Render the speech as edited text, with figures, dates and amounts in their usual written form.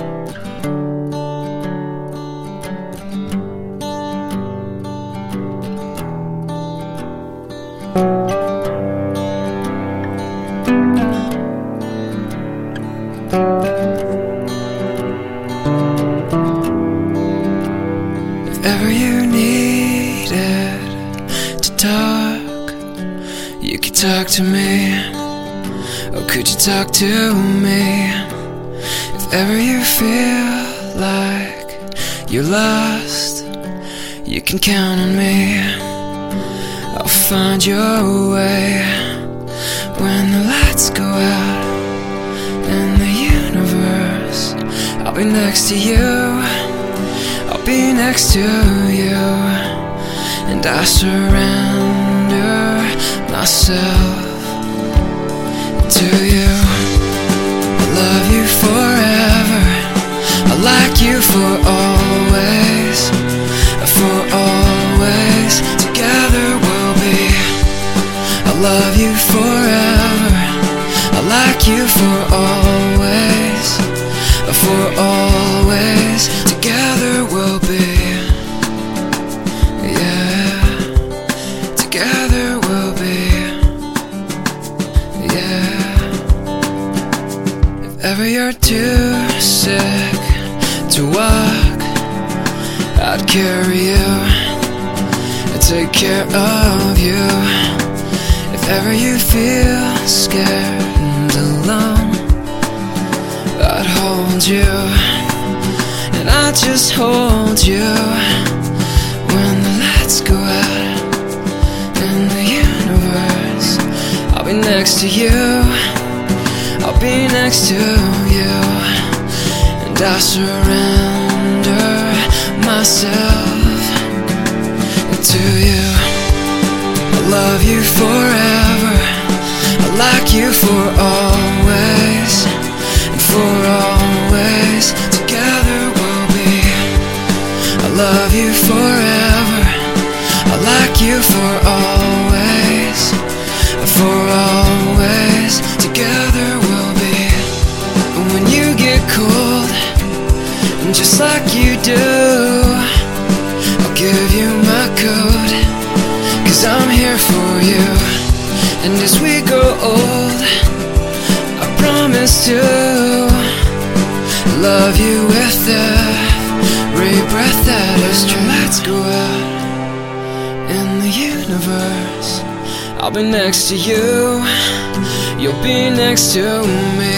If ever you needed to talk, you could talk to me. Or could you talk to me? If ever you feel like you're lost, you can count on me. I'll find your way when the lights go out in the universe. I'll be next to you, I'll be next to you, and I surrender myself to you. I love you forever, I like you for always, for always. Together we'll be. I love you forever, I like you for always, for always. Together we'll be. Yeah, together we'll be. Yeah. If ever you're too sick to walk, I'd carry you and take care of you. If ever you feel scared and alone, I'd hold you, and I'd just hold you when the lights go out in the universe. I'll be next to you, I'll be next to you, and I surrender myself to you. I love you forever, I like you for always, and for always. Together we'll be. I love you forever, I like you for always, for always. Together we'll be. When you get cold, just like you do, I'll give you my coat, 'cause I'm here for you. And as we grow old, I promise to love you with every breath that is true. Let's go out in the universe. I'll be next to you, you'll be next to me.